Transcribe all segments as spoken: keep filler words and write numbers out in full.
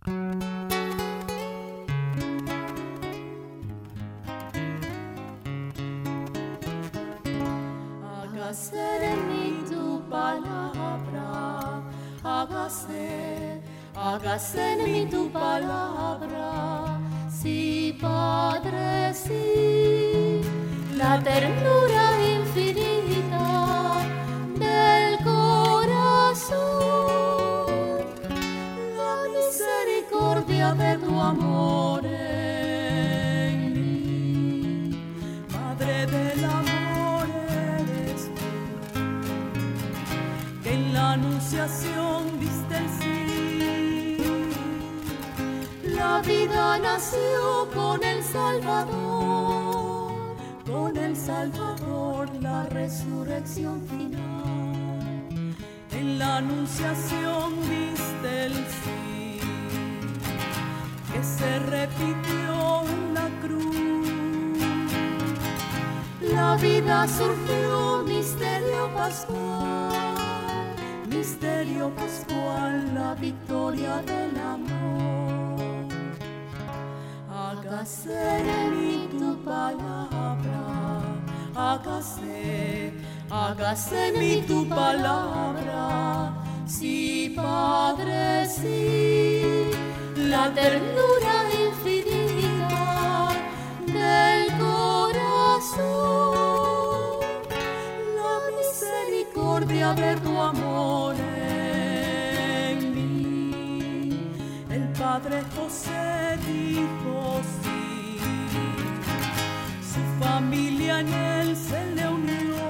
Hágase en mí tu palabra, hágase, hágase en mí tu palabra. Sí, Padre, sí, la ternura infinita del corazón, la misericordia de tu amor en mí. Madre del amor eres tú, que en la anunciación diste el sí. La vida nació con el Salvador, con el Salvador la resurrección final. En la anunciación diste el sí, que se repitió en la cruz. La vida surgió, misterio pascual, misterio pascual, la victoria del amor. Hágase en mí tu palabra, hágase, hágase en mí tu palabra. Sí, Padre, sí, la ternura infinita del corazón, la misericordia de tu amor en mí. El Padre José dijo sí, su familia en él se le unió,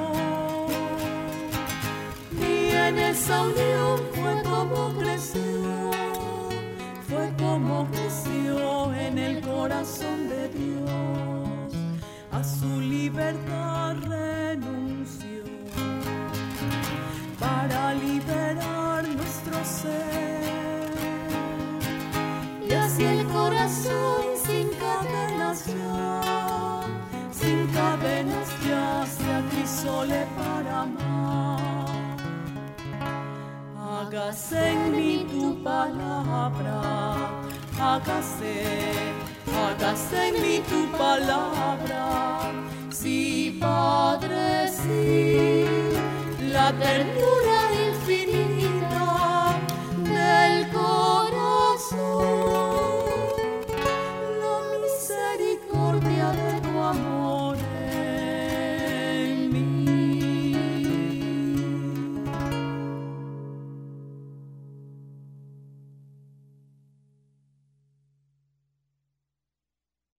y en esa unión fue como creció, fue como creció en el corazón de Dios, a su libertad renunció, para liberar nuestro ser. Y así el corazón sin cadenas ya, sin cadenas ya se acrisole para amar. Hágase en mí tu palabra, hágase, hágase en mí tu palabra. Sí, Padre, sí, la ternura y